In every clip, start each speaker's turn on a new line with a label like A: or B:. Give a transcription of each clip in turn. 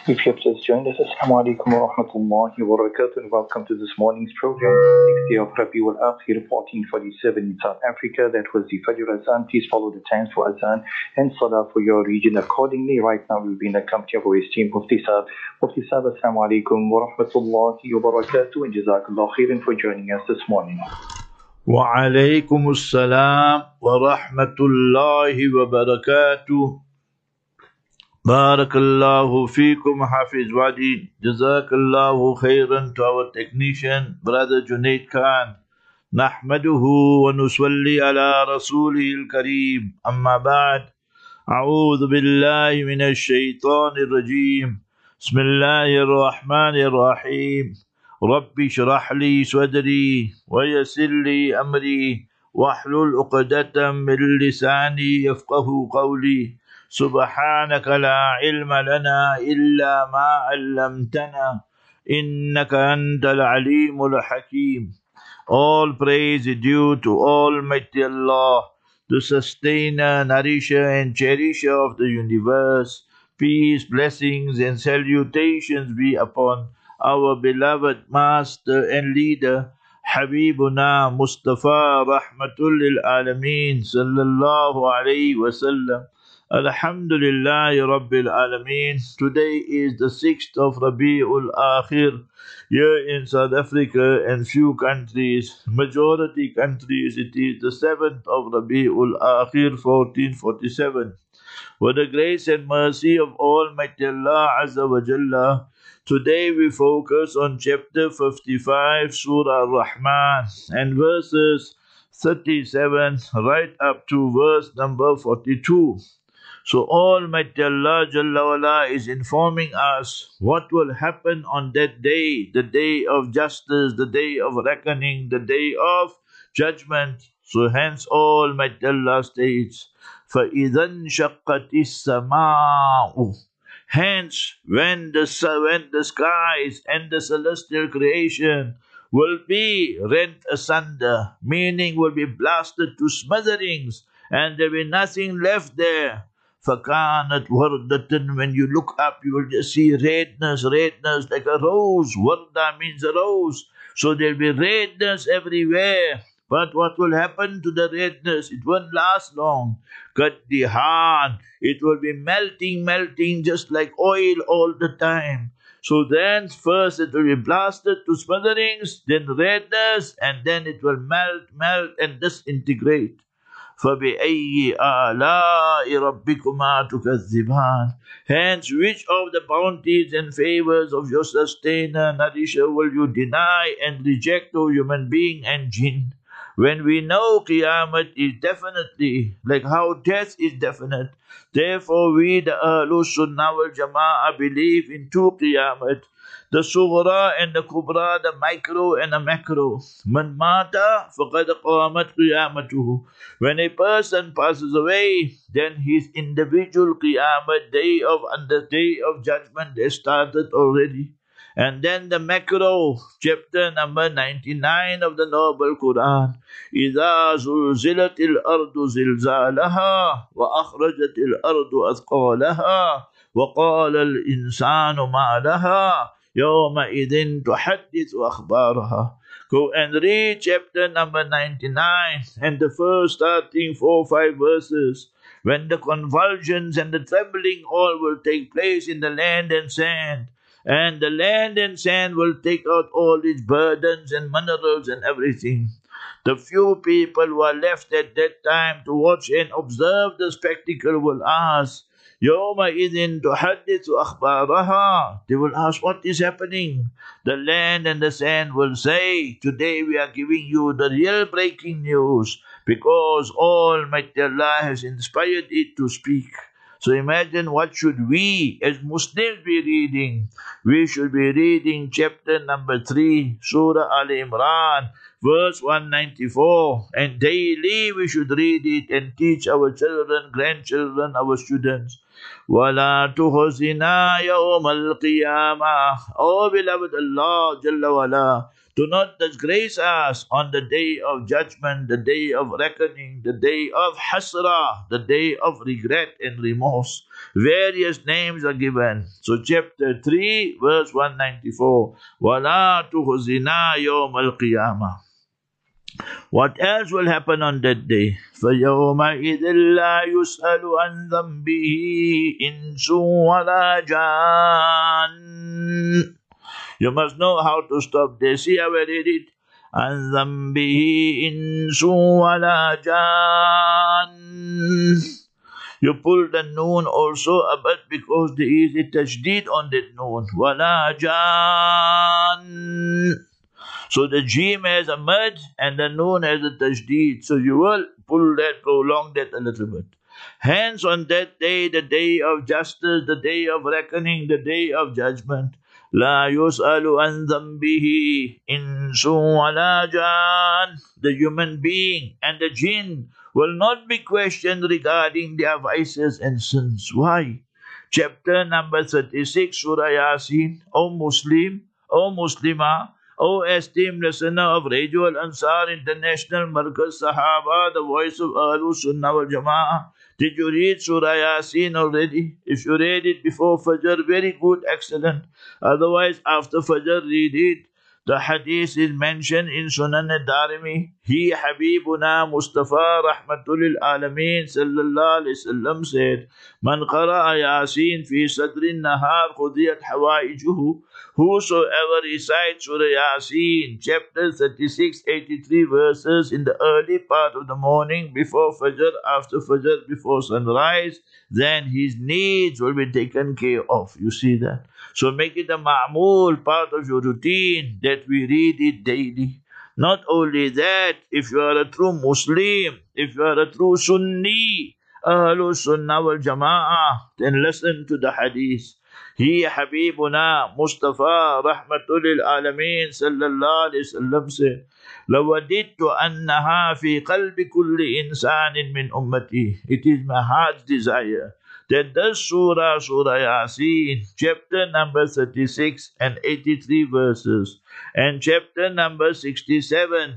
A: If you have just joined us, Assalamu alaikum wa rahmatullahi wa barakatuh, and welcome to this morning's program. 6th day of Rabiul Akhir 1447 in South Africa. That was the Fajr Azan. Please follow the times for Azan and Salah for your region accordingly. Right now, we'll be in the company of our esteemed Mufti Saab. Mufti Saab, Assalamu alaikum wa rahmatullahi wa barakatuh, and Jazakallah khairan for joining us this morning.
B: وعليكم السلام ورحمة الله وبركاته. Barakallahu feekum, Hafiz Wadi. Jazakallahu khairan to our technician, Brother Junaid Khan. Nahmaduhu wa nusalli ala rasulihil kareem. Amma ba'd. A'udhu billahi minash shaitanir rajim. Bismillahir rahmanir rahim. Rabbi shrah li sadri wa yassir li amri wahlul uqdatam min lisani yafqahu qawli. سبحانك لا علم لنا إلا ما علمتنا إنك أنت العليم الحكيم. All praise is due to Almighty Allah, the sustainer, nourisher and cherisher of the universe. Peace, blessings and salutations be upon our beloved master and leader, Habibuna Mustafa Rahmatul lil Alameen Sallallahu Alaihi Wasallam. Alhamdulillah Rabbil Alameen. Today is the 6th of Rabiul Akhir here in South Africa and few countries, majority countries, it is the 7th of Rabiul Akhir 1447. With the grace and mercy of Almighty Allah Azza wa Jalla, today we focus on chapter 55, Surah Ar-Rahman, and verses 37 right up to verse number 42. So Almighty Allah Jalla wala is informing us what will happen on that day, the day of justice, the day of reckoning, the day of judgment. So hence Almighty Allah states, فَإِذَا انشَقَّتِ السَّمَاءُ. Hence, when the skies and the celestial creation will be rent asunder, meaning will be blasted to smithereens, and there will be nothing left there. فَكَانَتْ وَرْدَةً. When you look up, you will just see redness like a rose. Warda means a rose. So there will be redness everywhere. But what will happen to the redness? It won't last long. Kaddihan. It will be melting just like oil all the time. So then first it will be blasted to smithereens, then redness, and then it will melt and disintegrate. فَبِأَيِّ آلَاءِ رَبِّكُمَا تُكَذِّبَانِ. Hence, which of the bounties and favors of your sustainer, nourisher, will you deny and reject, O human being and jinn? When we know Qiyamah is definitely, like how death is definite, therefore we, the Ahlul Sunnah wal Jama'ah, believe in two Qiyamah, the Sughra and the Kubra, the micro and the macro. Man mata faqad qamat qiyamatuhu. When a person passes away, then his individual Qiyamah, day of judgment, has started already. And then the macro, chapter number 99 of the Noble Quran. إِذَا زُلْزِلَتِ الْأَرْضُ زِلْزَالَهَا وَأَخْرَجَتِ الْأَرْضُ أَثْقَالَهَا وَقَالَ الْإِنسَانُ مَا لَهَا يَوْمَئِذٍ تُحَدِّثُ أَخْبَارَهَا. Go and read chapter number 99 and the first starting 4 or 5 verses. When the convulsions and the trembling all will take place in the land and sand, and the land and sand will take out all its burdens and minerals and everything. The few people who are left at that time to watch and observe the spectacle will ask, يَوْمَئِذٍ تُحَدِّثُ أَخْبَارَهَا. They will ask, what is happening? The land and the sand will say, today we are giving you the real breaking news, because Almighty Allah has inspired it to speak. So imagine, what should we as Muslims be reading? We should be reading chapter number 3, Surah Al-Imran, verse 194. And daily we should read it and teach our children, grandchildren, our students. وَلَا تُخْزِنَا يَوْمَ الْقِيَامَةِ. Oh beloved Allah Jalla wala, Do not disgrace us on the day of judgment, the day of reckoning, the day of hasrah, the day of regret and remorse. Various names are given. So chapter 3, verse 194. وَلَا تُخْزِنَا يَوْمَ الْقِيَامَةِ. What else will happen on that day? فَيَوْمَئِذٍ لَا يُسْأَلُ عَنْ ذَنْبِهِ إِنسٌ وَلَا جَانٌّ. You must know how to stop there. See how I read it? عَنْ ذَنْبِهِ إِنسٌ وَلَا جَانٌّ. You pull the noon also a bit because there is a tajdeed on that noon. وَلَا جَانٌّ. So the Jim has a mud and the noon has a tajdeed. So you will pull that, prolong that a little bit. Hence on that day, the day of justice, the day of reckoning, the day of judgment, لا يسأل عن ذنبه إنس ولا جان. The human being and the jinn will not be questioned regarding their vices and sins. Why? Chapter number 36, Surah Yasin. O Muslim, O Muslimah, O esteemed listener of Radio Al-Ansar International Markaz Sahaba, the voice of Ahlul Sunnah wal Jama'ah. Did you read Surah Yasin already? If you read it before Fajr, very good, excellent. Otherwise, after Fajr, read it. The hadith is mentioned in Sunan al-Darimi. He, Habibuna Mustafa Rahmatul lil Alameen sallallahu alayhi wasallam said, Man qara'a Yasin fi sadrin nahar qudiyat hawaijuhu. Whosoever recites Surah Yasin, chapter 36, 83 verses in the early part of the morning, before Fajr, after Fajr, before sunrise, then his needs will be taken care of. You see that? So make it a ma'mul, part of your routine, that we read it daily. Not only that, if you are a true Muslim, if you are a true Sunni, Ahlul Sunnah wal Jama'ah, then listen to the hadith. He, Habibuna Mustafa Rahmatul lil Alameen sallallahu alayhi wasallam said, لَوَدِدْتُ أَنَّهَا فِي قَلْبِ كُلِّ إِنسَانٍ مِّنْ أُمَّتِي. It is my heart's desire that this Surah Yasin, chapter number 36 and 83 verses, and chapter number 67,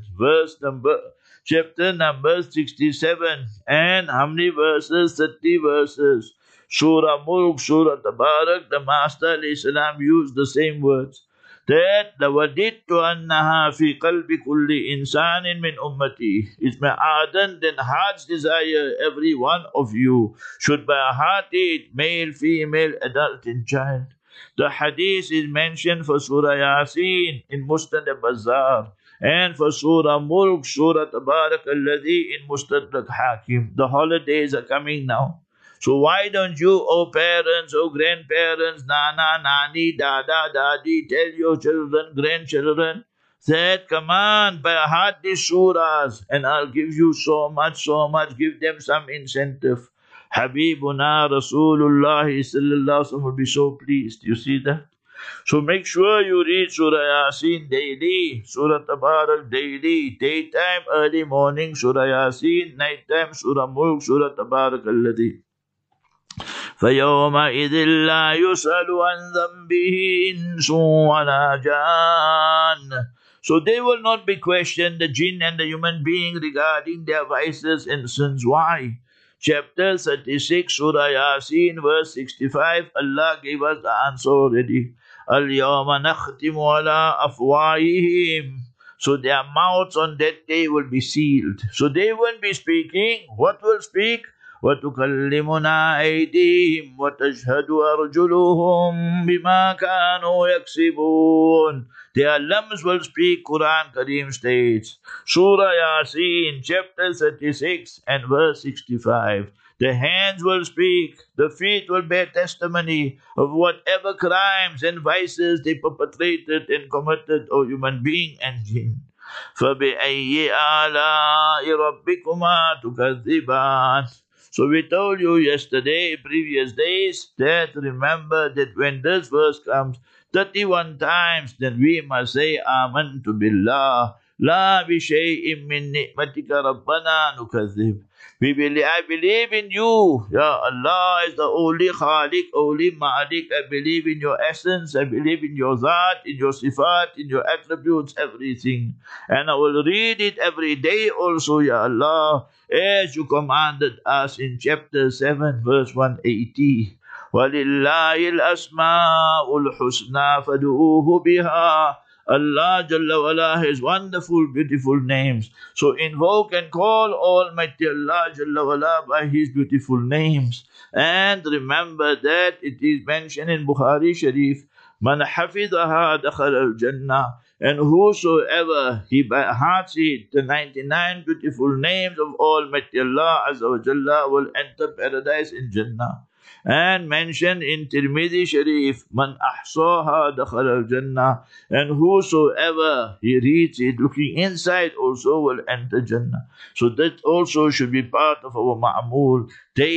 B: chapter number 67, and how many verses? 30 verses. Surah Mulk, Surah Tabarak, the Master alayhi salam used the same words. That لَوَدِدْتُ أَنَّهَا فِي قَلْبِ كُلِّ إِنسَانٍ مِّنْ أُمَّتِي. It's my ardent and heart's desire every one of you should by heart it, male, female, adult and child. The hadith is mentioned for Surah Yasin in Musnad al-Bazzar, and for Surah Mulk, Surah Tabarak alladhi in Mustadrak Hakim. The holidays are coming now. So why don't you, oh parents, oh grandparents, nana, nani, dada, dadi, tell your children, grandchildren, that come on, by heart these surahs, and I'll give you so much, give them some incentive. Habibuna Rasulullah sallallahu alaihi wasallam will be so pleased. You see that? So make sure you read Surah Yasin daily, Surah Tabarak daily, daytime, early morning, Surah Yasin, nighttime, Surah Mulk, Surah Tabarak alladhi. فَيَوْمَئِذٍ لَا يُسْأَلُ عَنْ ذَنْبِهِ إِنسٌ وَلَا جَانٌّ. So they will not be questioned, the jinn and the human being, regarding their vices and sins. Why? Chapter 36, Surah Yasin, verse 65, Allah gave us the answer already. الْيَوْمَ نَخْتِمُ عَلَىٰ أَفْوَاهِهِمْ. So their mouths on that day will be sealed. So they won't be speaking. What will speak? وَتُكَلِّمُنَا أَيْدِيهِمْ وَتَشْهَدُ أَرْجُلُهُمْ بِمَا كَانُوا يَكْسِبُونَ. Their limbs will speak, Quran Kareem states. Surah Yasin, chapter 36 and verse 65. The hands will speak, the feet will bear testimony of whatever crimes and vices they perpetrated and committed, O human being and jinn. فَبِأَيِّ آلَاءِ رَبِّكُمَا تُكَذِّبَانِ. So we told you yesterday, previous days, that remember that when this verse comes 31 times, then we must say, Amantu Billah. لا بشيء من نعمتك ربنا نكذب. I believe in you. Ya Allah is the only Khaliq, only Malik. I believe in your essence. I believe in your Zat, in your Sifat, in your attributes, everything. And I will read it every day also, Ya Allah, as you commanded us in chapter 7, verse 180. وَلِلَّهِ الْأَسْمَاءُ الْحُسْنَى فَادْعُوهُ بِهَا. Allah Jalla wala has wonderful, beautiful names. So invoke and call Almighty Allah Jalla wala by His beautiful names. And remember that it is mentioned in Bukhari Sharif, Man hafidhaha dakhal al-Jannah. And whosoever he by heart it, the 99 beautiful names of Almighty Allah Azza wa Jalla will enter paradise in Jannah. And mentioned in Tirmidhi Sharif, Man ahsaha dakhal al-Jannah. And whosoever he reads it, looking inside also will enter Jannah. So that also should be part of our ma'amul.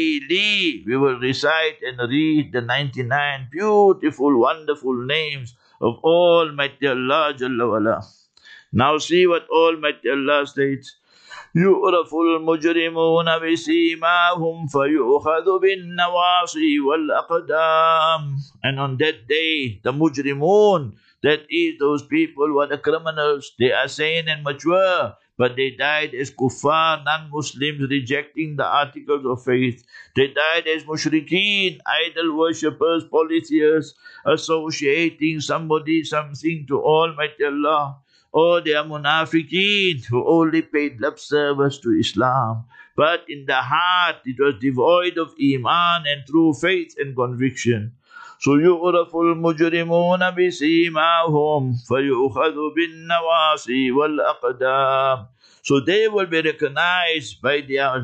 B: Daily we will recite and read the 99 beautiful, wonderful names of Almighty Allah Jalla wala. Now see what Almighty Allah states. يُعْرَفُ الْمُجْرِمُونَ بِسِيمَاهُمْ فَيُؤْخَذُ بِالنَّوَاصِي وَالْأَقْدَامِ. And on that day, the mujrimun, that is those people who are the criminals, they are sane and mature, but they died as kuffar, non-Muslims, rejecting the articles of faith. They died as mushrikeen, idol worshippers, polytheists, associating something to Almighty Allah. Or they are munafiqeen who only paid lip service to Islam. But in the heart it was devoid of iman and true faith and conviction. So يُعْرَفُ الْمُجْرِمُونَ بِسِيمَاهُمْ فَيُؤْخَذُ بِالنَّوَاصِي وَالْأَقْدَامِ. So they will be recognized by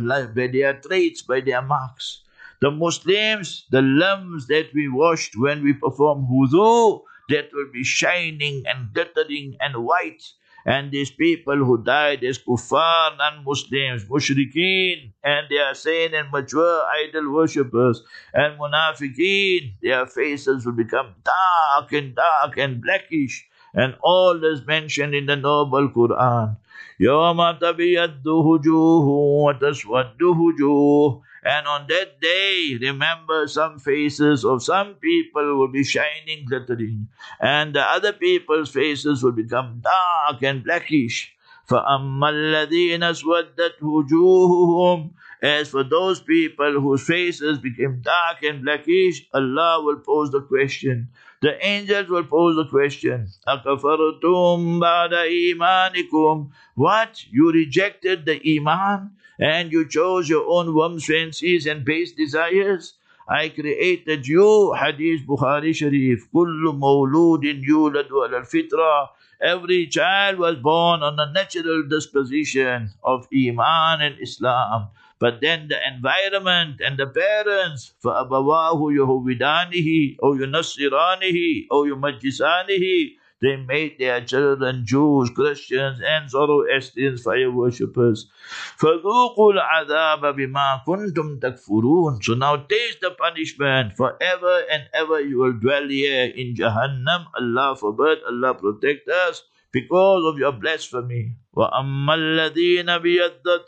B: their traits, by their marks. The Muslims, the limbs that we washed when we perform wudu, that will be shining and glittering and white. And these people who died as kuffar, non-Muslims, mushrikeen, and they are sane and mature idol worshippers, and munafiqeen, their faces will become dark and blackish. And all is mentioned in the noble Quran. يَوْمَ تَبِيَدُّ وُجُوهٌ وَتَسْوَدُّ وُجُوهٌ. And on that day, remember, some faces of some people will be shining, glittering, and the other people's faces will become dark and blackish. فَأَمَّا الَّذِينَ اسْوَدَّتْ وُجُوهُهُمْ. As for those people whose faces became dark and blackish, Allah will pose the question. The angels will pose the question. أَكَفَرْتُمْ بَعْدَ إِيمَانِكُمْ. What? You rejected the iman? And you chose your own whims, fancies and base desires? I created you, Hadith Bukhari Sharif, كُلُّ مَوْلُودٍ يُولَدُ عَلَى الْفِطْرَةِ. Every child was born on a natural disposition of Iman and Islam. But then the environment and the parents, فَأَبَوَاهُ يُهْوِدَانِهِ أَوْ يُنَصِّرَانِهِ أَوْ يُمَجِّسَانِهِ. They made their children Jews, Christians, and Zoroastrians, fire worshippers. فَذُوقُوا الْعَذَابَ بِمَا كُنْتُمْ تَكْفُرُونَ. So now taste the punishment. Forever and ever you will dwell here in Jahannam. Allah forbid, Allah protect us, because of your blasphemy. وَأَمَّا الَّذِينَ بِيَضَّتْ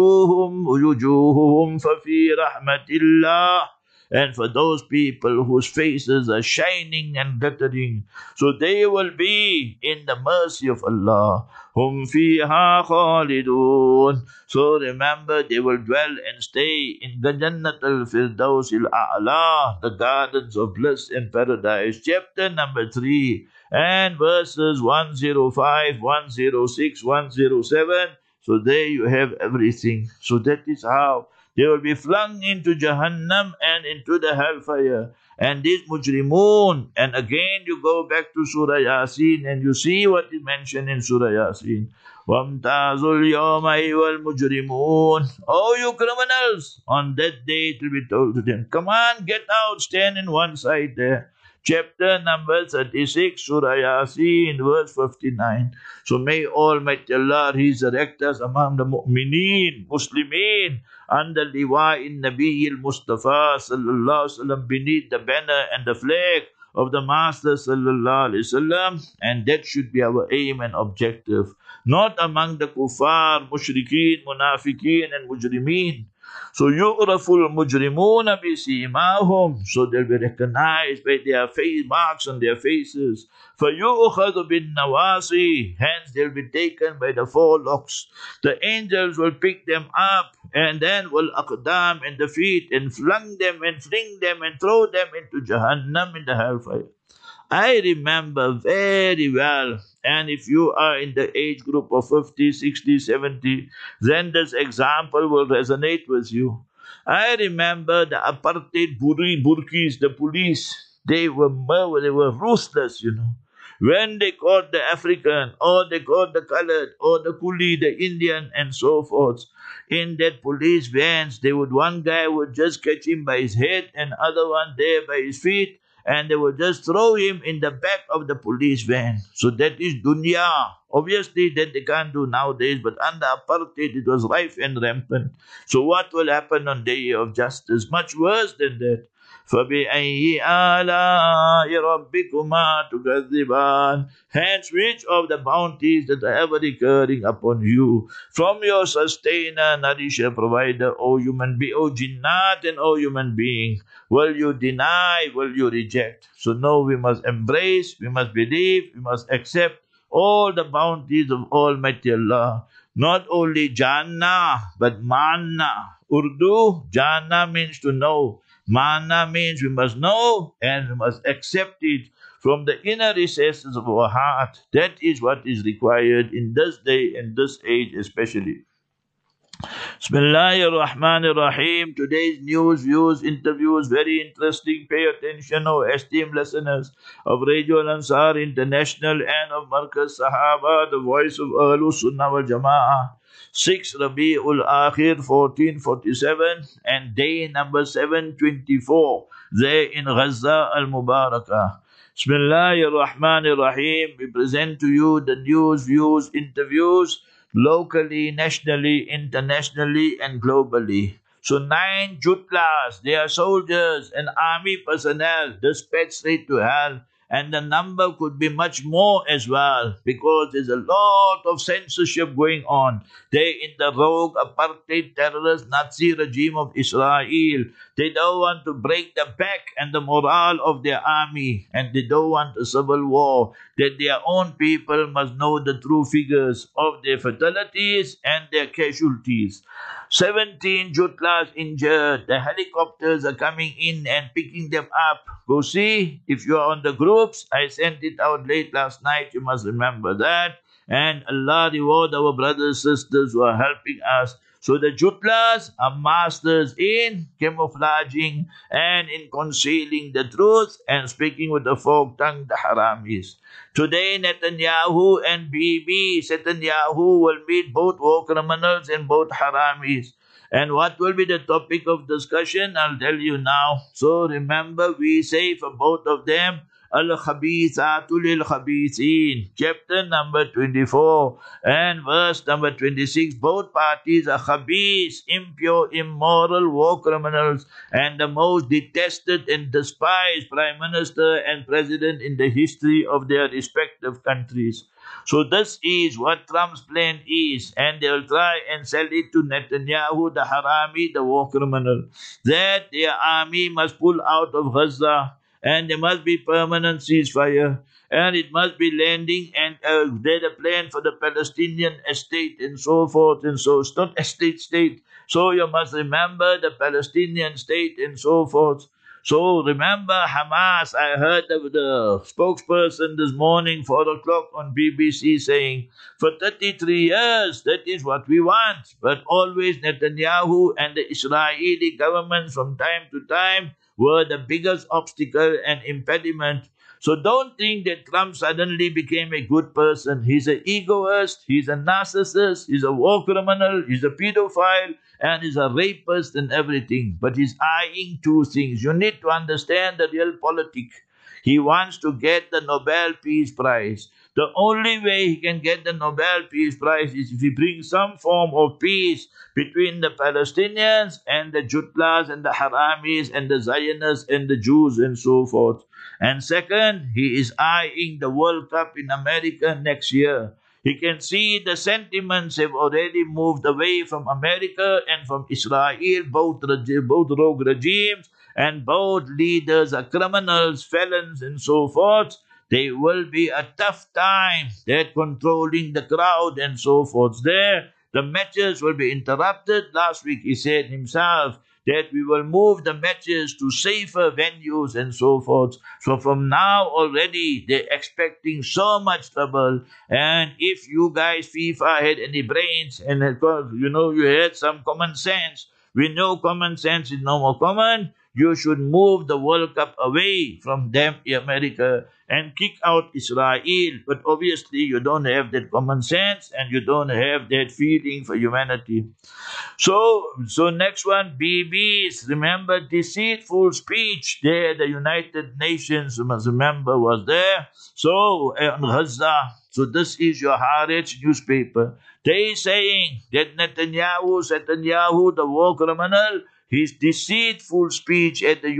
B: وُجُوهُهُمْ فَفِي رَحْمَةِ اللَّهِ. And for those people whose faces are shining and glittering, so they will be in the mercy of Allah. Hum fiha khalidun. So remember, they will dwell and stay in the Jannat al-Firdaus al-A'la, the gardens of bliss and paradise. Chapter number 3 and verses 105, 106, 107. So there you have everything. So that is how they will be flung into Jahannam and into the hellfire. And this mujrimun, and again you go back to Surah Yasin and you see what is mentioned in Surah Yasin. وَامْتَازُوا الْيَوْمَ أَيُّهَا الْمُجْرِمُونَ. Oh, you criminals! On that day it will be told to them, come on, get out, stand in one side there. Chapter number 36, Surah Yasin, verse 59. So may Almighty Allah resurrect us among the mu'mineen, Muslimin, under liwa in Nabi al-Mustafa sallallahu alaihi wasallam, beneath the banner and the flag of the Master Sallallahu Alaihi Wasallam, and that should be our aim and objective. Not among the kuffar, mushrikeen, munafiqeen and mujrimeen. So yu'raful mujrimuna bisimahum, so they'll be recognized by their face marks on their faces. فَيُؤْخَذُ بِالنَّوَاصِي, hence they'll be taken by the forelocks. The angels will pick them up, and then will aqdam in the feet, and fling them and throw them into Jahannam, in the hellfire. I remember very well, and if you are in the age group of 50, 60, 70, then this example will resonate with you. I remember the apartheid Burkis, the police, they were ruthless, When they caught the African, or they caught the colored, or the coolie, the Indian, and so forth, in that police vans, one guy would just catch him by his head, and other one there by his feet, and they would just throw him in the back of the police van. So that is dunya. Obviously, that they can't do nowadays, but under apartheid, it was rife and rampant. So what will happen on the day of justice? Much worse than that. فَبِأَيِّ آلَاءِ رَبِّكُمَا تُكَذِّبَانِ, hence which of the bounties that are ever recurring upon you from your sustainer, nourisher, provider, O human being, O jinnat and O human being, will you deny, will you reject? So no, we must embrace, we must believe, we must accept all the bounties of Almighty Allah. Not only Jannah, but Manna. Urdu, Jannah means to know. Mana means we must know and we must accept it from the inner recesses of our heart. That is what is required in this day and this age especially. Bismillahir Rahmanir Rahim. Today's news, views, interviews, very interesting. Pay attention, O esteemed listeners of Radio Al-Ansar International and of Markaz Sahaba, the voice of Ahlus Sunnah wal Jama'ah. 6 Rabi'ul Akhir 1447 and day number 724 there in Gaza al-Mubarakah. Bismillahir Rahmanir Rahim. We present to you the news, views, interviews locally, nationally, internationally and globally. So 9 Jutlas, they are soldiers and army personnel dispatched straight to hell. And the number could be much more as well, because there's a lot of censorship going on. They in the rogue apartheid terrorist Nazi regime of Israel. They don't want to break the back and the morale of their army, and they don't want a civil war. That their own people must know the true figures of their fatalities and their casualties. 17 Jutlas injured. The helicopters are coming in and picking them up. Go see, if you are on the groups, I sent it out late last night, you must remember that. And Allah reward our brothers and sisters who are helping us. So the Jutlas are masters in camouflaging and in concealing the truth and speaking with the folk tongue, the haramis. Today Netanyahu and Bibi, Netanyahu will meet both war criminals and both haramis. And what will be the topic of discussion? I'll tell you now. So remember, we say for both of them, Al-Khabithatu lil-Khabithin, chapter number 24 and verse number 26. Both parties are khabith, impure, immoral, war criminals, and the most detested and despised prime minister and president in the history of their respective countries. So this is what Trump's plan is, and they will try and sell it to Netanyahu, the harami, the war criminal, that their army must pull out of Gaza, and there must be permanent ceasefire, and it must be landing, and there's a plan for the Palestinian state, and so forth, and so it's not a state. So you must remember the Palestinian state, and so forth. So remember Hamas. I heard the spokesperson this morning, 4 o'clock on BBC, saying, for 33 years, that is what we want. But always Netanyahu and the Israeli government from time to time were the biggest obstacle and impediment. So don't think that Trump suddenly became a good person. He's an egoist, he's a narcissist, he's a war criminal, he's a pedophile, and he's a rapist and everything. But he's eyeing two things. You need to understand the real politics. He wants to get the Nobel Peace Prize. The only way he can get the Nobel Peace Prize is if he brings some form of peace between the Palestinians and the Jutlas and the Haramis and the Zionists and the Jews and so forth. And second, he is eyeing the World Cup in America next year. He can see the sentiments have already moved away from America and from Israel, both rogue regimes and both leaders are criminals, felons, and so forth. There will be a tough time at controlling the crowd and so forth there. The matches will be interrupted. Last week he said himself that we will move the matches to safer venues and so forth. So from now already, they're expecting so much trouble. And if you guys, FIFA, had any brains and you had some common sense, we know common sense is no more common. You should move the World Cup away from them, America, and kick out Israel. But obviously, you don't have that common sense and you don't have that feeling for humanity. So next one, BBs. Remember, deceitful speech. There, the United Nations, you must remember, was there. So, on Gaza. So this is your Haaretz newspaper. They saying that Netanyahu, the war criminal, his deceitful speech at the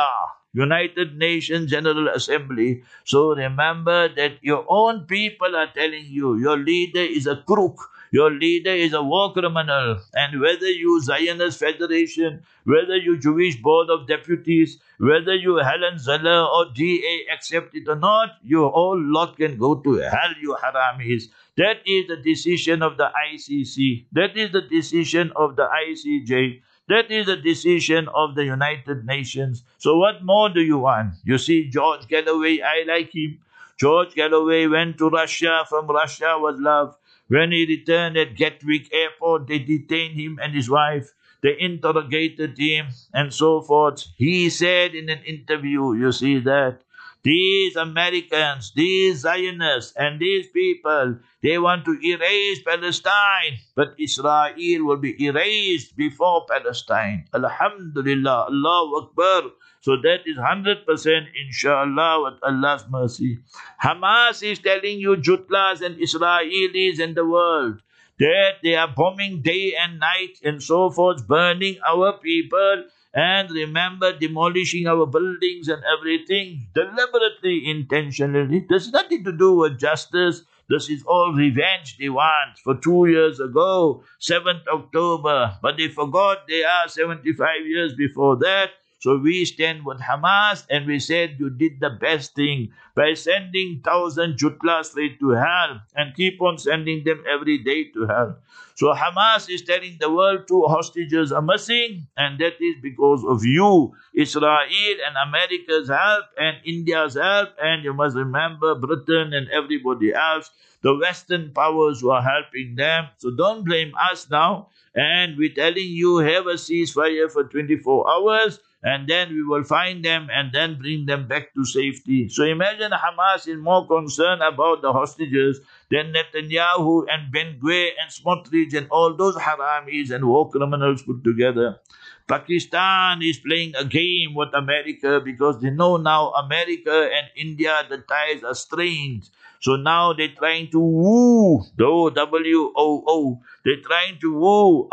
B: United Nations General Assembly. So remember that your own people are telling you your leader is a crook. Your leader is a war criminal. And whether you Zionist Federation, whether you Jewish Board of Deputies, whether you Helen Zeller or DA accept it or not, you all lot can go to hell, you haramis. That is the decision of the ICC. That is the decision of the ICJ. That is the decision of the United Nations. So what more do you want? You see, George Galloway, I like him. George Galloway went to Russia. From Russia was love. When he returned at Gatwick Airport, they detained him and his wife. They interrogated him and so forth. He said in an interview, you see that, these Americans, these Zionists, and these people, they want to erase Palestine, but Israel will be erased before Palestine. Alhamdulillah, Allahu Akbar. So that is 100% inshallah with Allah's mercy. Hamas is telling you, Jutlas and Israelis and the world, that they are bombing day and night and so forth, burning our people, and remember, demolishing our buildings and everything, deliberately, intentionally. There's nothing to do with justice. This is all revenge they want for 2 years ago, 7th October. But they forgot they are 75 years before that. So we stand with Hamas and we said you did the best thing by sending 1,000 Jutlas straight to hell and keep on sending them every day to hell. So Hamas is telling the world 2 hostages are missing, and that is because of you, Israel and America's help and India's help, and you must remember Britain and everybody else, the Western powers who are helping them. So don't blame us now. And we're telling you, have a ceasefire for 24 hours, and then we will find them and then bring them back to safety. So imagine Hamas is more concerned about the hostages than Netanyahu and Ben-Gvir and Smotrich and all those haramis and war criminals put together. Pakistan is playing a game with America because they know now America and India, the ties are strained. So now they're trying to woo, the WOO, they're trying to woo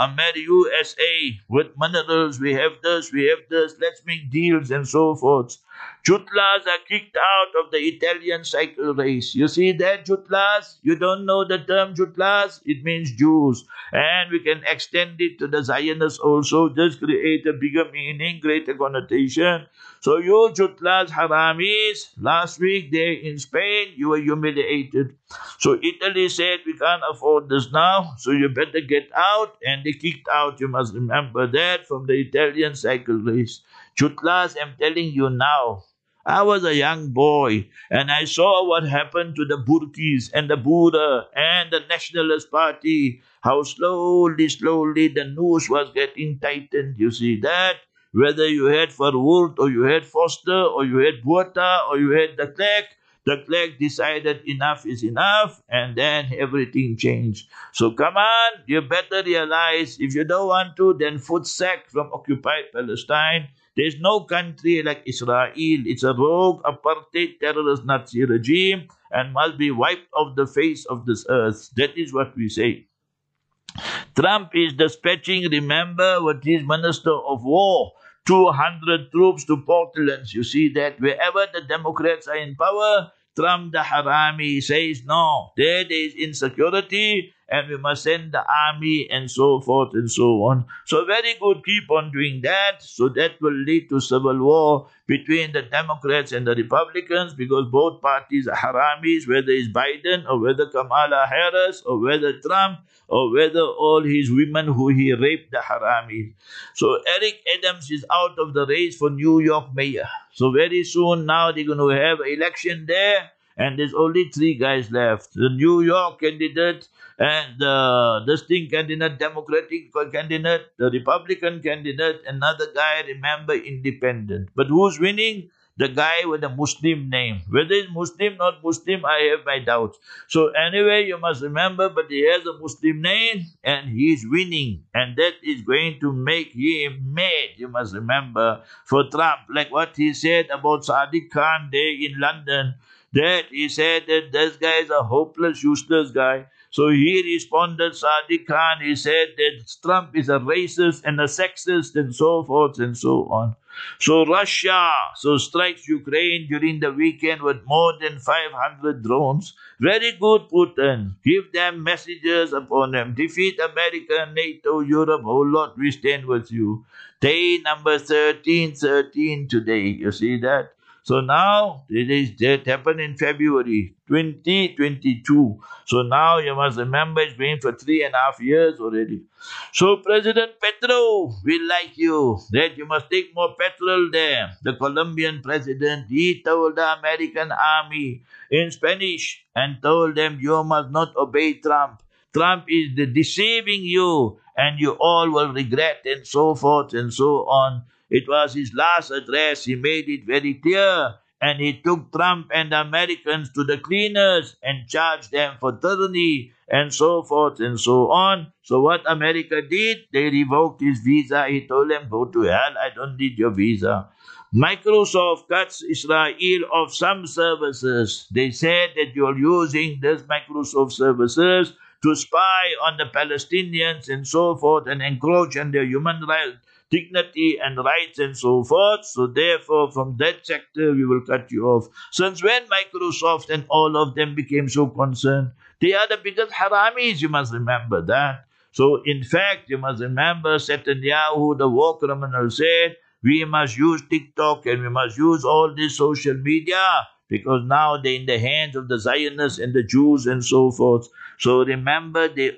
B: USA with minerals. We have this, let's make deals and so forth. Jutlas are kicked out of the Italian cycle race. You see that, Jutlas? You don't know the term Jutlas? It means Jews. And we can extend it to the Zionists also, just create a bigger meaning, greater connotation. So you Jutlas, haramis, last week there in Spain, you were humiliated. So Italy said, we can't afford this now, so you better get out. And they kicked out, you must remember that, from the Italian cycle race. Jutlas, I'm telling you now, I was a young boy and I saw what happened to the Burkis and the Buddha and the Nationalist Party, how slowly the noose was getting tightened. You see that? Whether you had Verwoerd or you had Foster or you had Botha or you had de Klerk decided enough is enough, and then everything changed. So come on, you better realize, if you don't want to, then foot sack from occupied Palestine. There's no country like Israel. It's a rogue, apartheid, terrorist Nazi regime and must be wiped off the face of this earth. That is what we say. Trump is dispatching, remember, what his Minister of War, 200 troops to Portland. You see that wherever the Democrats are in power, Trump the Harami says no, there is insecurity and we must send the army and so forth and so on. So very good, keep on doing that. So that will lead to civil war between the Democrats and the Republicans because both parties are Haramis, whether it's Biden or whether Kamala Harris or whether Trump or whether all his women who he raped the Haramis. So Eric Adams is out of the race for New York mayor. So very soon now they're going to have an election there and there's only 3 guys left. The New York candidate and the candidate, Democratic candidate, the Republican candidate, another guy, remember, independent. But who's winning? The guy with a Muslim name. Whether it's Muslim, not Muslim, I have my doubts. So anyway, you must remember, but he has a Muslim name and he's winning. And that is going to make him mad, you must remember, for Trump. Like what he said about Sadiq Khan there in London, that he said that this guy is a hopeless, useless guy. So he responded, Sadiq Khan, he said that Trump is a racist and a sexist and so forth and so on. So Russia strikes Ukraine during the weekend with more than 500 drones. Very good, Putin. Give them messages upon them. Defeat America, NATO, Europe, whole lot, we stand with you. Day number 13 today. You see that? So now, that happened in February 2022. So now you must remember it's been for 3.5 years already. So President Petro will like you, that you must take more petrol there. The Colombian president, he told the American army in Spanish and told them you must not obey Trump. Trump is deceiving you and you all will regret and so forth and so on. It was his last address. He made it very clear. And he took Trump and the Americans to the cleaners and charged them for tyranny and so forth and so on. So what America did, they revoked his visa. He told them, go to hell, I don't need your visa. Microsoft cuts Israel off some services. They said that you're using these Microsoft services to spy on the Palestinians and so forth and encroach on their human rights, dignity and rights and so forth. So therefore, from that sector, we will cut you off. Since when Microsoft and all of them became so concerned? They are the biggest haramis, you must remember that. So in fact, you must remember Netanyahu, the war criminal, said, we must use TikTok and we must use all this social media because now they're in the hands of the Zionists and the Jews and so forth. So remember, the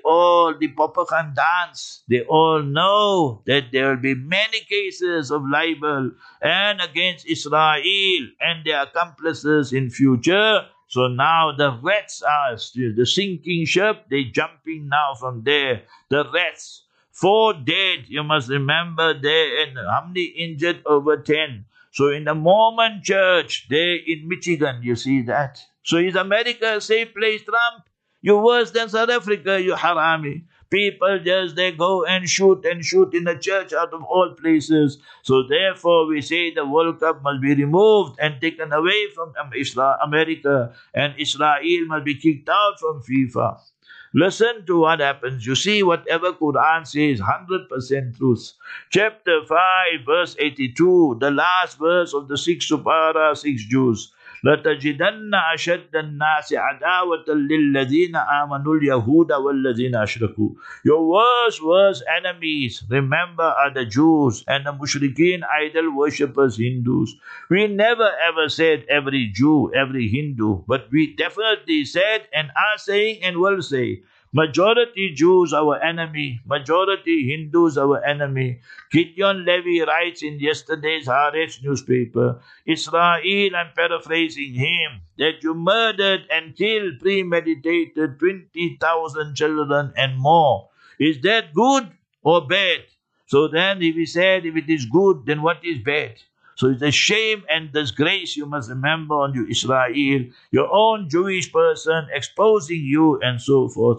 B: propagandans, they all know that there will be many cases of libel and against Israel and their accomplices in future. So now the rats are the sinking ship, they're jumping now from there. The rats, 4 dead, you must remember there, and how many injured? Over 10. So in the Mormon church there in Michigan, you see that. So is America a safe place, Trump? You're worse than South Africa, you harami. People just, they go and shoot in the church out of all places. So therefore we say the World Cup must be removed and taken away from America, and Israel must be kicked out from FIFA. Listen to what happens. You see, whatever Quran says, 100% truth. Chapter 5, verse 82, the last verse of the 6th Surah, 6 Juz. لَتَجِدَنَّ أَشَدَّ النَّاسِ عَدَاوَةً لِلَّذِينَ آمَنُوا الْيَهُودَ وَالَّذِينَ أَشْرَكُوا. Your worst enemies, remember, are the Jews and the Mushrikeen, idol worshippers, Hindus. We never ever said every Jew, every Hindu, but we definitely said and are saying and will say, majority Jews our enemy, majority Hindus our enemy. Gideon Levy writes in yesterday's Haaretz newspaper, Israel, I'm paraphrasing him, that you murdered and killed premeditated 20,000 children and more. Is that good or bad? So then if he said, if it is good, then what is bad? So it's a shame and disgrace, you must remember, on you, Israel, your own Jewish person exposing you and so forth.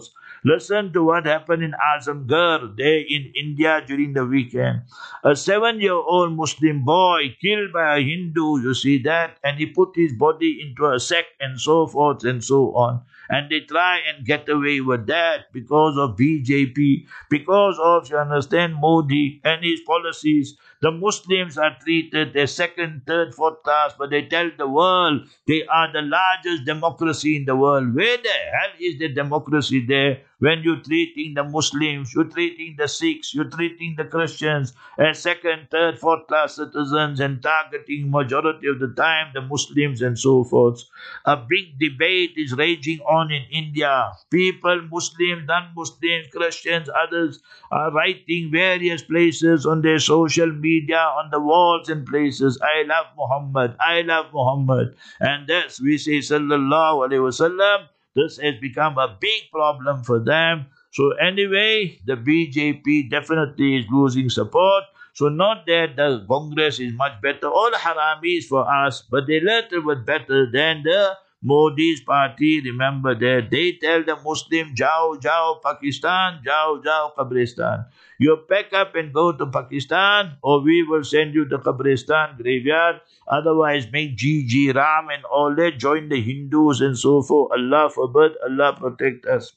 B: Listen to what happened in Azamgarh, there in India during the weekend. A 7-year-old Muslim boy killed by a Hindu, you see that, and he put his body into a sack and so forth and so on. And they try and get away with that because of BJP, because of, you understand, Modi and his policies. The Muslims are treated as second, third, fourth class, but they tell the world they are the largest democracy in the world. Where the hell is the democracy there when you're treating the Muslims, you're treating the Sikhs, you're treating the Christians as second, third, fourth class citizens and targeting majority of the time the Muslims and so forth? A big debate is raging on in India. People, Muslims, non-Muslims, Christians, others are writing various places on their social media, on the walls and places, I love Muhammad, I love Muhammad. And thus we say, Sallallahu Alaihi Wasallam, this has become a big problem for them. So anyway, the BJP definitely is losing support. So not that the Congress is much better, all haramis for us, but they're a little bit better than the Modi's party. Remember that they tell the Muslim, Jao, Jao, Pakistan, Jao, Jao, Qabristan. You pack up and go to Pakistan, or we will send you to Qabristan graveyard. Otherwise, make GG Ram and all that, join the Hindus and so forth. Allah forbid, Allah protect us.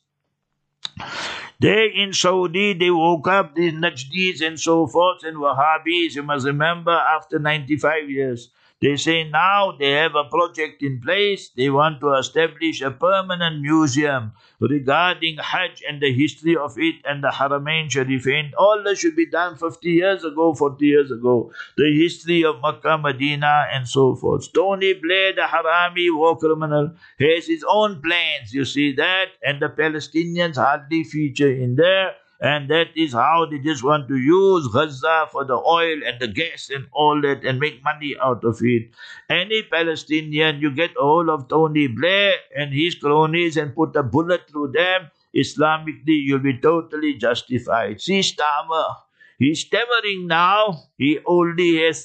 B: There in Saudi, they woke up, these Najdis and so forth, and Wahhabis, you must remember, after 95 years. They say now they have a project in place. They want to establish a permanent museum regarding Hajj and the history of it and the Haramain Sharifain. All that should be done 50 years ago, 40 years ago. The history of Makkah, Medina and so forth. Tony Blair, the Harami war criminal, has his own plans. You see that? And the Palestinians hardly feature in there. And that is how they just want to use Gaza for the oil and the gas and all that and make money out of it. Any Palestinian, you get a hold of Tony Blair and his cronies and put a bullet through them, Islamically you'll be totally justified. See Starmer, he's stammering now. He only has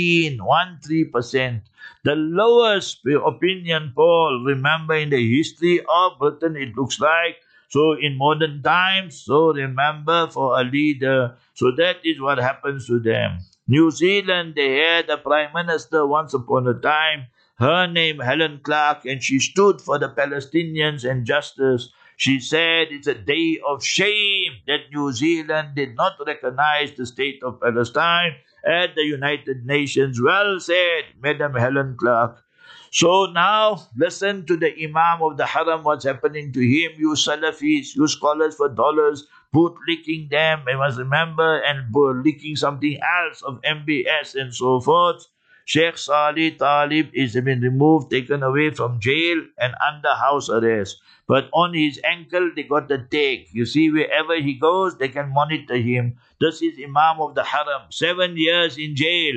B: 13%. The lowest opinion poll, remember in the history of Britain, it looks like. So in modern times, so remember for a leader. So that is what happens to them. New Zealand, they had a prime minister once upon a time. Her name Helen Clark, and she stood for the Palestinians and justice. She said it's a day of shame that New Zealand did not recognize the state of Palestine at the United Nations. Well said, Madam Helen Clark. So now, listen to the Imam of the Haram, what's happening to him. You Salafis, you scholars for dollars, bootlicking them, you must remember, and leaking something else of MBS and so forth. Sheikh Salih Talib is been removed, taken away from jail and under house arrest. But on his ankle, they got the tag. You see, wherever he goes, they can monitor him. This is Imam of the Haram, 7 years in jail.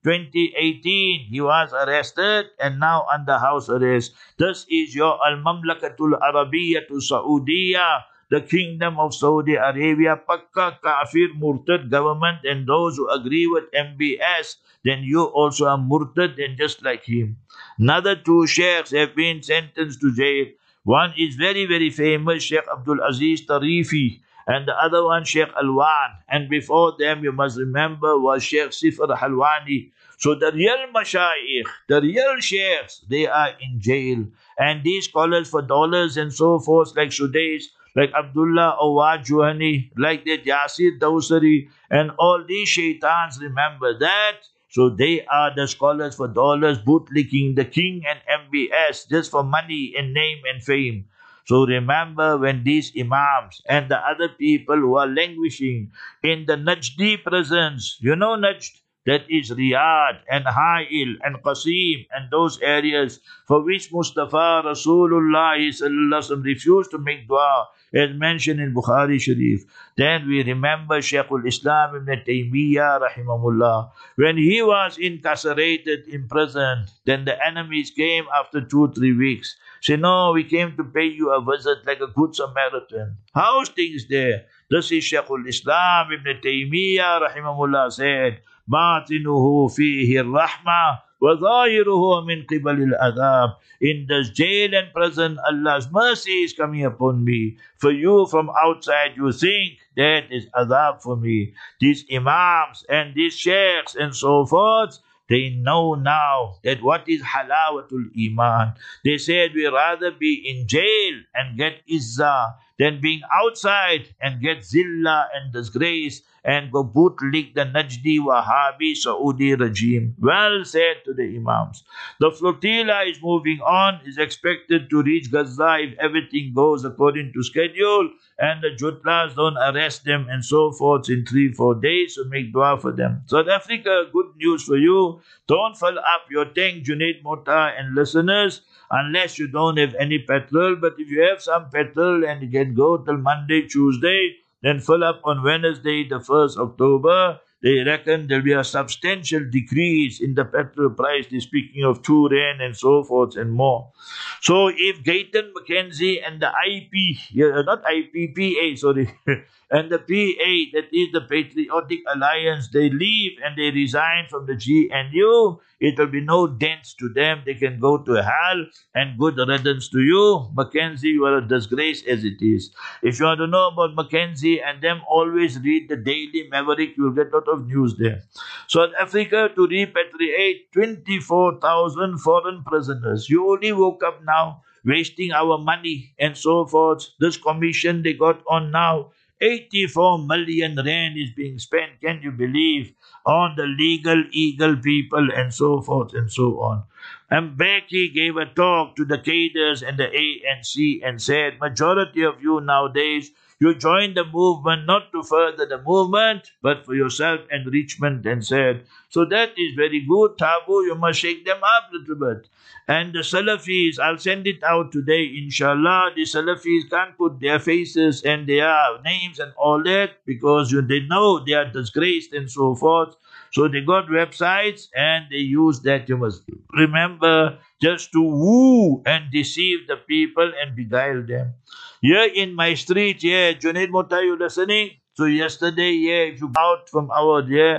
B: 2018, he was arrested and now under house arrest. This is your Al-Mamlakatul Arabiyatul Saudiya, the Kingdom of Saudi Arabia, Pakka Kafir Murtad government, and those who agree with MBS, then you also are Murtad and just like him. Another 2 sheikhs have been sentenced to jail. One is very, very famous, Sheikh Abdul Aziz Tarifi, and the other one, Sheikh Alwan. And before them, you must remember, was Sheikh Sifar Halwani. So the real mashayikh, the real sheikhs, they are in jail. And these scholars for dollars and so forth, like Sudais, like Abdullah Awad Juhani, like that Yasir Dawsari, and all these shaitans, remember that. So they are the scholars for dollars, bootlicking the king and MBS just for money and name and fame. So remember when these imams and the other people who are languishing in the Najdi prisons, you know Najd, that is Riyadh and Ha'il and Qasim and those areas for which Mustafa Rasulullah refused to make dua, as mentioned in Bukhari Sharif. Then we remember Shaykhul Islam ibn Taymiyyah rahimahullah. When he was incarcerated in prison, then the enemies came after 2-3 weeks. Say, no, we came to pay you a visit like a good Samaritan. How's things there? This is Shaykhul Islam ibn Taymiyyah rahimahullah said, Batinuhu fihi rahmah وَظَاهِرُهُ مِنْ قِبَلِ الْعَذَابِ. In this jail and prison, Allah's mercy is coming upon me. For you from outside, you think that is azab for me. These imams and these sheikhs and so forth, they know now that what is halawatul iman. They said we rather be in jail and get izzah than being outside and get zillah and disgrace and go bootlick the Najdi Wahhabi Saudi regime. Well said to the imams. The flotilla is moving on, is expected to reach Gaza if everything goes according to schedule and the Jutlas don't arrest them and so forth in 3-4 days, so make dua for them. South Africa, good news for you. Don't fill up your tank, Junaid Mota and listeners, unless you don't have any petrol. But if you have some petrol and you can go till Monday, Tuesday, then fill up on Wednesday, the 1st October. They reckon there will be a substantial decrease in the petrol price. They're speaking of 2 rand and so forth and more. So if Gayton McKenzie and the IPPA, and the PA, that is the Patriotic Alliance, they leave and they resign from the GNU, it will be no dents to them. They can go to hell, and good riddance to you. Mackenzie, you are a disgrace as it is. If you want to know about Mackenzie and them, always read the Daily Maverick. You will get a lot of news there. South Africa to repatriate 24,000 foreign prisoners. You only woke up now, wasting our money and so forth. This commission they got on now, 84 million rand is being spent, can you believe, on the legal eagle people and so forth and so on. And Mbeki gave a talk to the cadres and the ANC and said, majority of you nowadays, you joined the movement not to further the movement, but for your self-enrichment, and said, so that is very good, Tabu, you must shake them up a little bit. And the Salafis, I'll send it out today, inshallah. The Salafis can't put their faces and their names and all that because they know they are disgraced and so forth. So they got websites and they use that. You must remember, just to woo and deceive the people and beguile them. Here in my street, Junaid Mota, you listening? So yesterday, if you go out from our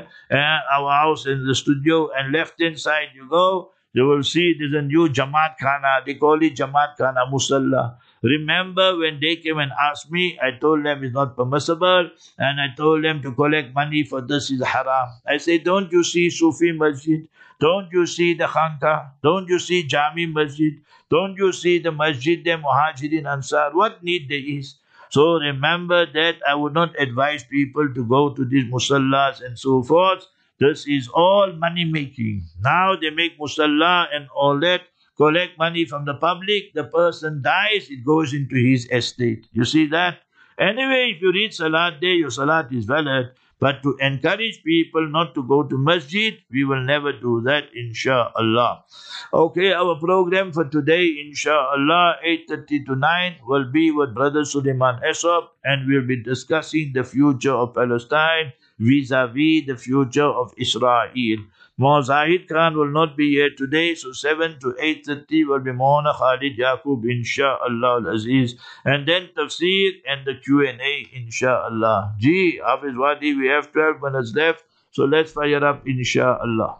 B: house in the studio and left hand side you go, you will see there's a new Jamaat Khana. They call it Jamaat Khana Musalla. Remember when they came and asked me, I told them it's not permissible, and I told them to collect money for this is haram. I say, don't you see Sufi Masjid? Don't you see the Khanka? Don't you see Jami Masjid? Don't you see the Masjid, the Muhajirin Ansar? What need there is? So remember that I would not advise people to go to these musallas and so forth. This is all money making. Now they make musalla and all that, collect money from the public. The person dies, it goes into his estate. You see that? Anyway, if you read Salat there, your Salat is valid. But to encourage people not to go to masjid, we will never do that, inshallah. Okay, our program for today, inshallah, 8:30 to 9 will be with Brother Suleiman Esop, and we'll be discussing the future of Palestine vis-a-vis the future of Israel. Maw Zahid Khan will not be here today, so 7 to 8:30 will be Maulana Khalid Yaqub, inshallah al-Aziz, and then Tafsir and the Q&A, inshallah. Hafiz Wadi, we have 12 minutes left, so let's fire up, inshallah.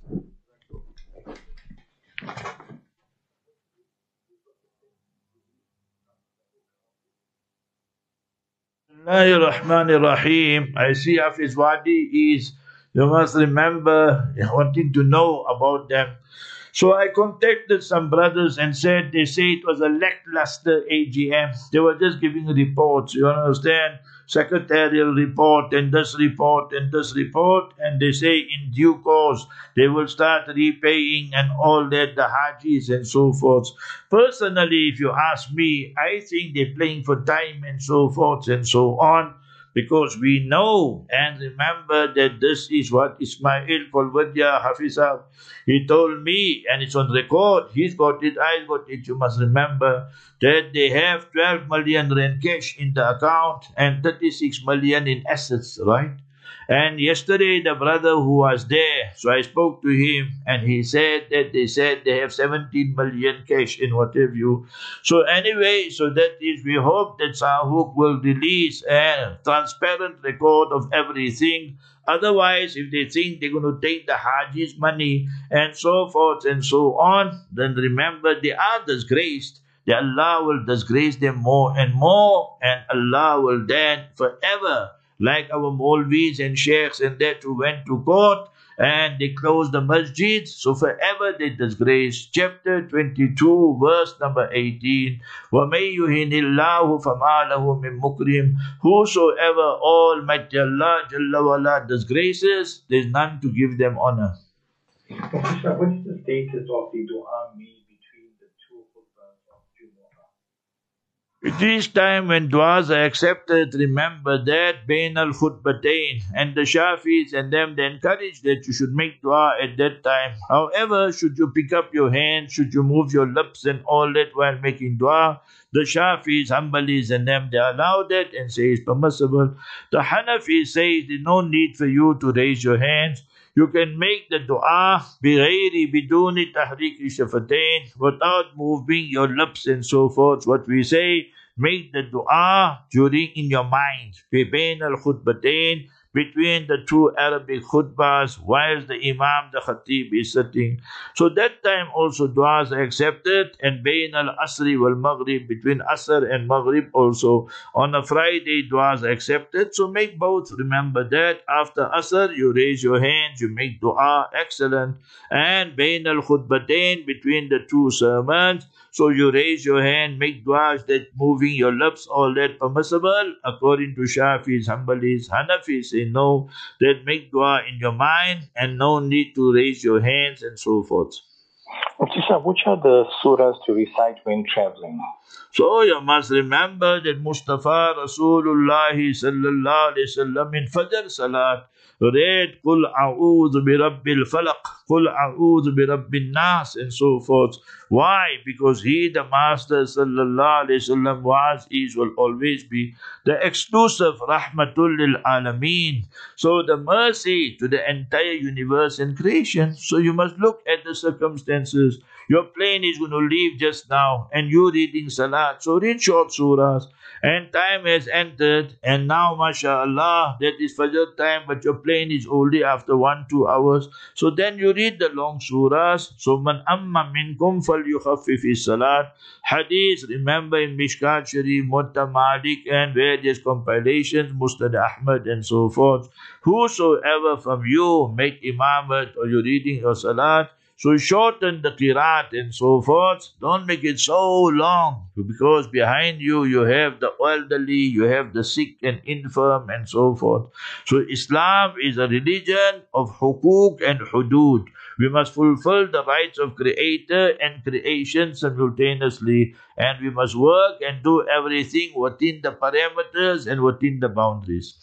B: Bismillahirrahmanirrahim. I see Hafiz Wadi is, you must remember, wanting to know about them. So I contacted some brothers and said, they say it was a lackluster AGM. They were just giving reports, you understand? Secretarial report and this report and this report. And they say in due course, they will start repaying and all that, the Hajis and so forth. Personally, if you ask me, I think they're playing for time and so forth and so on. Because we know and remember that this is what Ismail Polwadia Hafizah, he told me, and it's on record, he's got it, I got it, you must remember, that they have 12 million rand cash in the account and 36 million in assets, right? And yesterday the brother who was there, so I spoke to him and he said that they said they have 17 million cash in what have you. So anyway, so that is, we hope that Sahuk will release a transparent record of everything. Otherwise, if they think they're going to take the Haji's money and so forth and so on, then remember they are disgraced. That Allah will disgrace them more and more, and Allah will then forever, like our Maulvis and Sheikhs and that who went to court and they closed the masjids, so forever they disgrace. Chapter 22, verse number 18. وَمَن يُهِنِ اللَّهُ فَمَا لَهُ مِن مُكْرِمٍ. Whosoever Almighty Allah Jalla wa'ala disgraces, there is none to give them honor.
A: What is the status of the dua made between the two khutbahs of Jumu'ah?
B: It is time when du'as are accepted, remember that Bain al khutbatain, and the Shafis and them, they encourage that you should make dua at that time. However, should you pick up your hands, should you move your lips and all that while making dua, the Shafis, Hanbalis and them, they allow that and say it's permissible. The Hanafis say there's no need for you to raise your hands. You can make the dua بِغَيْرِ بِدُونِ تَحْرِيكِ الشَّفَتَيْنِ, without moving your lips and so forth. What we say, make the dua during in your mind. بِبَيْنَ الْخُطْبَتَيْنِ, between the two Arabic khutbahs, whilst the Imam, the Khatib is sitting. So that time also du'as are accepted, and Bain al-Asri wal-Maghrib, between Asr and Maghrib also. On a Friday, du'as are accepted, so make both. Remember that after Asr, you raise your hands, you make du'a, excellent. And Bain al-Khutbatain, between the two sermons, so you raise your hand, make du'as, that moving your lips, all that permissible, according to Shafis, Hanbalis. Hanafis say no, that make dua in your mind and no need to raise your hands and so forth.
A: Which are the surahs to recite when traveling?
B: So you must remember that Mustafa Rasulullah sallallahu alaihi wasallam in Fajr Salat read Qul a'udhu bi rabbil falaq, Qul a'udhu bi rabbin nas, and so forth. Why? Because he, the Master sallallahu alaihi wasallam, was, is, will always be the exclusive rahmatul lil alameen. So the mercy to the entire universe and creation. So you must look at the circumstances. Your plane is going to leave just now, and you reading salat. So read short surahs. And time has entered, and now, mashallah, that is Fajr time, but your plane is only after 1-2 hours. So then you read the long surahs. So man amma minkum falyukhaffif salat. Hadith, remember in Mishkat Sharif, Muwatta Malik, and various compilations, Musnad Ahmad, and so forth. Whosoever from you make imamat or you're reading your salat, so shorten the qiraat and so forth. Don't make it so long, because behind you, you have the elderly, you have the sick and infirm and so forth. So Islam is a religion of hukuk and hudud. We must fulfill the rights of Creator and creation simultaneously, and we must work and do everything within the parameters and within the boundaries.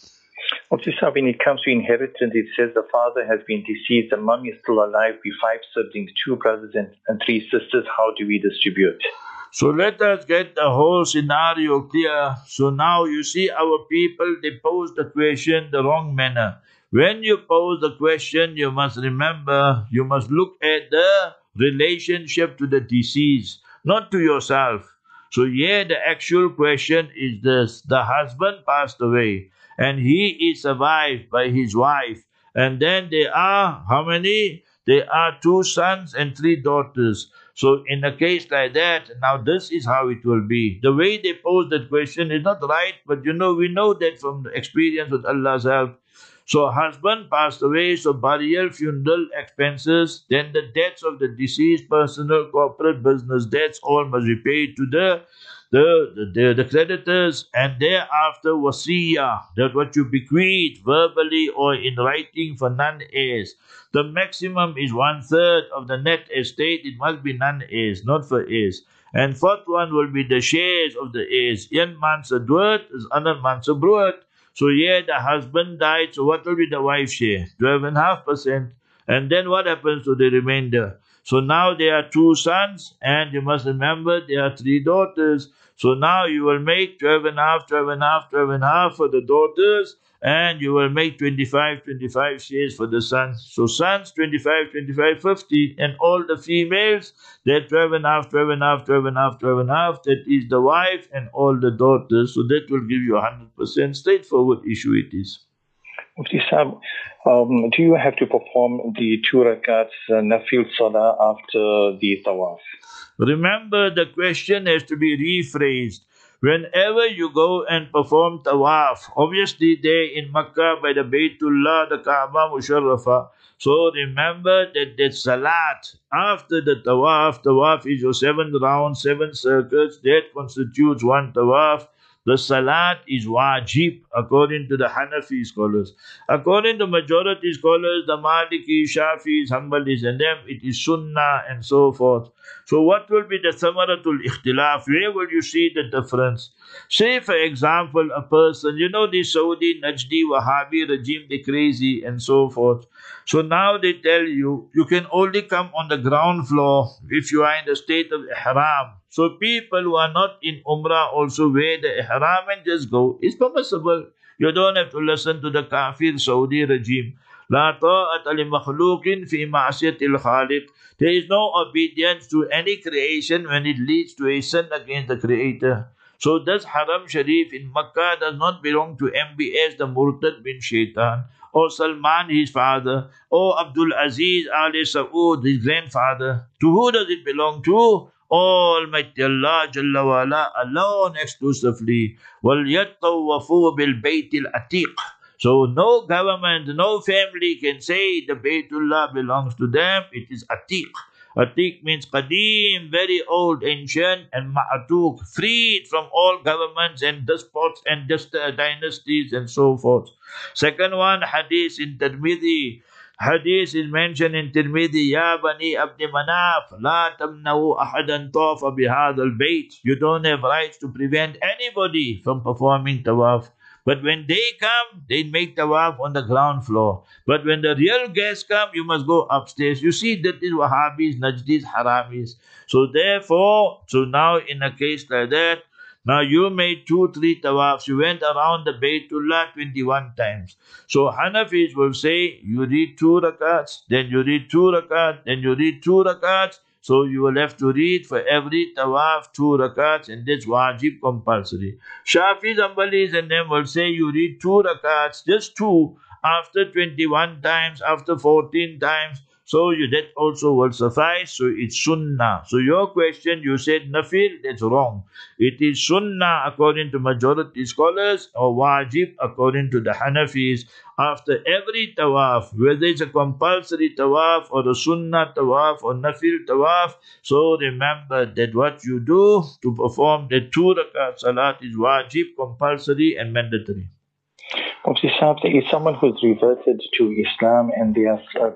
A: When it comes to inheritance, it says the father has been deceased, the mum is still alive, we 5 siblings, 2 brothers and 3 sisters. How do we distribute?
B: So let us get the whole scenario clear. So now you see our people, they pose the question the wrong manner. When you pose the question, you must remember, you must look at the relationship to the deceased, not to yourself. So here the actual question is this: the husband passed away, and he is survived by his wife. And then there are, how many? There are 2 sons and 3 daughters. So in a case like that, now this is how it will be. The way they pose that question is not right, but we know that from the experience with Allah's help. So husband passed away, so burial, funeral expenses, then the debts of the deceased, personal, corporate, business debts, all must be paid to the creditors, and thereafter wasiyah, that what you bequeath verbally or in writing for non-heirs. The maximum is 1/3 of the net estate. It must be non-heirs, not for heirs. And 4th one will be the shares of the heirs. 1 man's a duat is another man's a brood. So here the husband died, so what will be the wife's share? 12.5%. And then what happens to the remainder? So now there are 2 sons, and you must remember there are 3 daughters. So now you will make 12 and a half, 12 and a half, 12 and a half for the daughters, and you will make 25, 25 shares for the sons. So sons 25, 25, 50, and all the females, they're 12 and a half, 12 and a half, 12 and a half, 12 and a half. That is the wife and all the daughters. So that will give you 100% straightforward issue it is.
A: Mufti Sahib, do you have to perform the 2 rakats nafil salah after the tawaf?
B: Remember, the question has to be rephrased. Whenever you go and perform tawaf, obviously there in Makkah by the Baytullah, the Kaaba Musharrafa, so remember that salat after the tawaf, tawaf is your 7 rounds, 7 circles, that constitutes 1 tawaf. The salat is wajib according to the Hanafi scholars. According to majority scholars, the Maliki, Shafi'is, Hanbalis and them, it is sunnah and so forth. So what will be the thamaratul ikhtilaf? Where will you see the difference? Say for example, a person, you know the Saudi, Najdi, Wahhabi regime, they crazy and so forth. So now they tell you, you can only come on the ground floor if you are in the state of ihram. So people who are not in Umrah also wear the ihram and just go. It's permissible. You don't have to listen to the kafir Saudi regime. لا طاعة لمخلوق في معصية الخالق. There is no obedience to any creation when it leads to a sin against the Creator. So this Haram Sharif in Makkah does not belong to MBS, the Murtad bin Shaitan, or Salman, his father, or Abdul Aziz Ali Saud, his grandfather. To who does it belong to? Almighty Allah Jalla wa Ala alone exclusively. وَلْيَطَّوَّفُوا بِالْبَيْتِ الْعَتِيقِ. So no government, no family can say the Baytullah belongs to them. It is Atiq. Atiq means Qadim, very old, ancient, and Ma'atuk, freed from all governments and despots and dynasties and so forth. Second one, Hadith in Tirmidhi. Hadith is mentioned in Tirmidhi, Ya Bani Abdi Manaf, La tamnahu ahadan tawafa bihadha al-bayt. You don't have rights to prevent anybody from performing tawaf. But when they come, they make tawaf on the ground floor. But when the real guests come, you must go upstairs. You see, that is Wahhabis, Najdis, Haramis. So therefore, so now in a case like that, now you made 2-3 tawafs. You went around the Baytullah 21 times. So Hanafis will say, you read 2 rakats, then you read 2 rakats, then you read 2 rakats. So you will have to read for every tawaf 2 rakats, and that's wajib compulsory. Shafis, Hanbalis and them will say you read 2 rakats, just 2, after 21 times, after 14 times. So that also will suffice. So it's sunnah. So your question, you said nafil, that's wrong. It is sunnah according to majority scholars, or wajib according to the Hanafis. After every tawaf, whether it's a compulsory tawaf or a sunnah tawaf or nafil tawaf, so remember that what you do to perform the 2 rakat salat is wajib, compulsory and mandatory.
A: Mufti Sahib, there is someone who's reverted to Islam and they are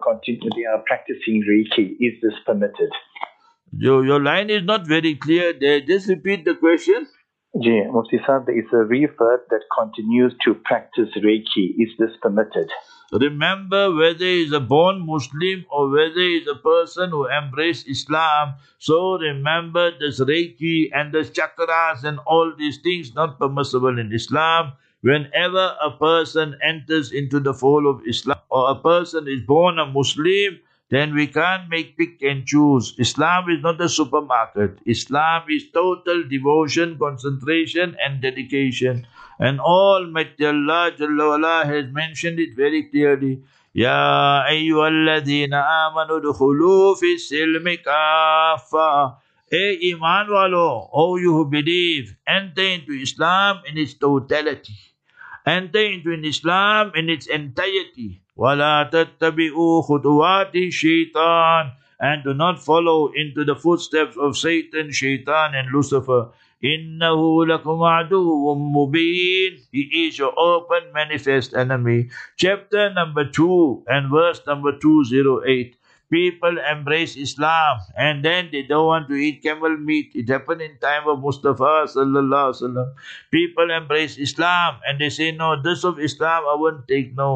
A: practicing Reiki. Is this permitted?
B: Your line is not very clear there. Just repeat the question.
A: Yeah, Mufti Sahib, there is a revert that continues to practice Reiki. Is this permitted?
B: Remember, whether he is a born Muslim or whether he is a person who embraced Islam, so remember this Reiki and the chakras and all these things not permissible in Islam. Whenever a person enters into the fold of Islam or a person is born a Muslim, then we can't make pick and choose. Islam is not a supermarket. Islam is total devotion, concentration and dedication. And Almighty Allah Jalla wa'ala has mentioned it very clearly. Ya ayyuhalladhina amanu dukhulu fi silmi kaffa. Hey Iman walo, oh you who believe, enter into Islam in its totality. Enter into Islam in its entirety. وَلَا تَتَّبِعُوا خُطُوَاتِ الشَّيْطَانِ. And do not follow into the footsteps of Satan, Shaitan and Lucifer. إِنَّهُ لَكُمْ عَدُوٌّ مُبِينٌ. He is your open manifest enemy. Chapter number 2 and verse number 208. People embrace Islam and then they don't want to eat camel meat. It happened in time of Mustafa sallallahu alaihi wasallam. People embrace Islam and they say, no, this of Islam I won't take, no.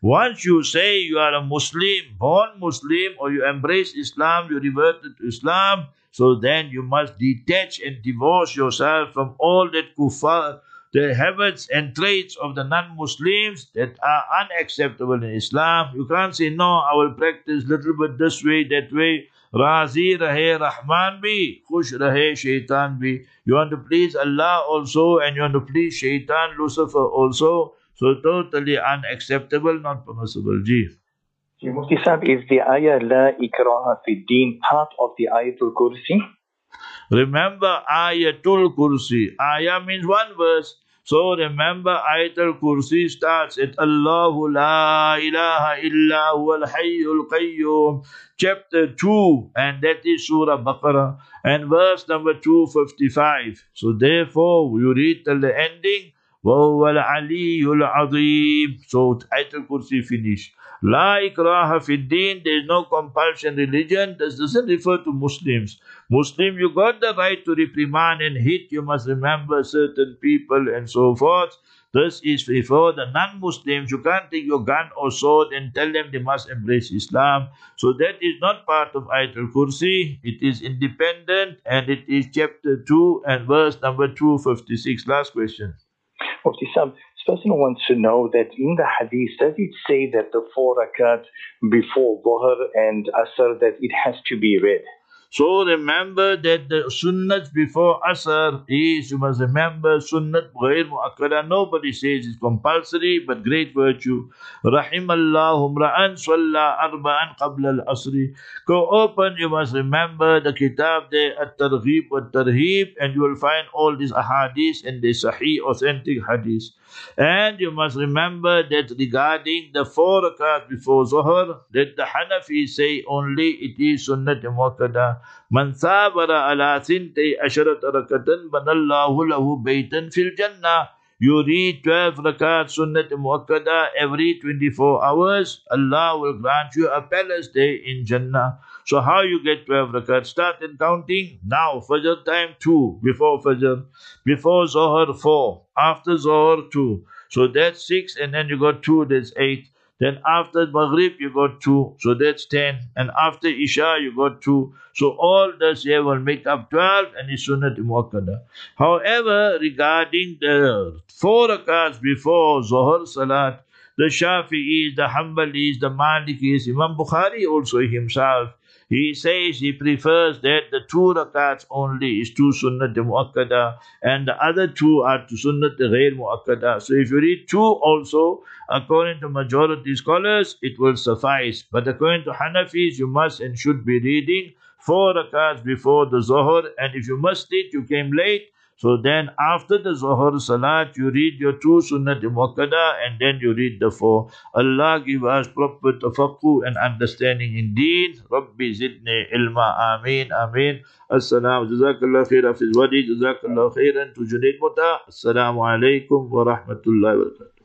B: Once you say you are a Muslim, born Muslim, or you embrace Islam, you reverted to Islam, so then you must detach and divorce yourself from all that kuffar, the habits and traits of the non-Muslims that are unacceptable in Islam. You can't say, no, I will practice little bit this way, that way. Razi rahe Rahman bhi, khush rahe Shaitan bhi. You want to please Allah also, and you want to please Shaitan, Lucifer also. So totally unacceptable, not permissible. Ji.
A: Mufti Sahib, is the ayah La ikraha fi deen part of the Ayatul Kursi?
B: Remember Ayatul Kursi. Ayah means one verse. So remember Ayatul Kursi starts at Allahu la ilaha illa huwal hayyul qayyum, chapter 2, and that is Surah Baqarah, and verse number 255. So therefore you read till the ending, وَهُوَ الْعَلِيُّ الْعَظِيمُ. So Ayatul Kursi finished. La ikraha fi din, there is no compulsion religion. This doesn't refer to Muslims. Muslim, you got the right to reprimand and hit, you must remember certain people and so forth. This is for the non-Muslims. You can't take your gun or sword and tell them they must embrace Islam. So that is not part of Ayatul Kursi. It is independent, and it is chapter 2 and verse number 256. Last question.
A: Mufti Sahib, this person wants to know that in the hadith, does it say that the 4 rakat before Dhuhr and Asr, that it has to be read?
B: So remember that the sunnat before Asr is, you must remember, sunnat ghair mu'akkada. Nobody says it's compulsory, but great virtue. Rahimallahu mra'an salla arba'an qabla al-asri. Go open, you must remember the kitab there, at-targhib wa tarhib, and you will find all these ahadith and the sahih authentic hadith. And you must remember that regarding the 4 rakat before Zuhr, that the Hanafi say only it is sunnat mu'akkada. Man sabara ala thintay asharat rakatan banallahu lahu baytan fil jannah. You read 12 rakat sunnat mu'akkada every 24 hours, Allah will grant you a palace there in Jannah. So how you get 12 rakat? Start in counting. Now, Fajr time 2, before Fajr. Before Zohar 4, after Zohar 2. So that's 6, and then you got 2, that's 8. Then after Maghrib you got 2, so that's 10. And after Isha you got 2. So all this here will make up 12, and it's Sunnat Muakkada. However, regarding the 4 rakats before Zohar Salat, the Shafi'is, the Hanbalis, the Malikis, Imam Bukhari also himself, he says he prefers that the 2 rakats only is to Sunnat Muakkada, and the other 2 are to Sunnat Ghair Muakkada. So if you read 2 also, according to majority scholars, it will suffice. But according to Hanafis, you must and should be reading 4 rakats before the Zohar, and if you missed it, you came late, so then after the Zohar Salat, you read your 2 Sunnat Muakkada, and then you read the 4. Allah give us proper tafaqquh and understanding in deen. Rabbi zidni ilma. Ameen. Ameen. As-salam. Jazakallah khair Hafiz Wadi. Jazakallah khairan to Junaid Muta. Assalamu alaikum wa rahmatullahi wa barakatuh.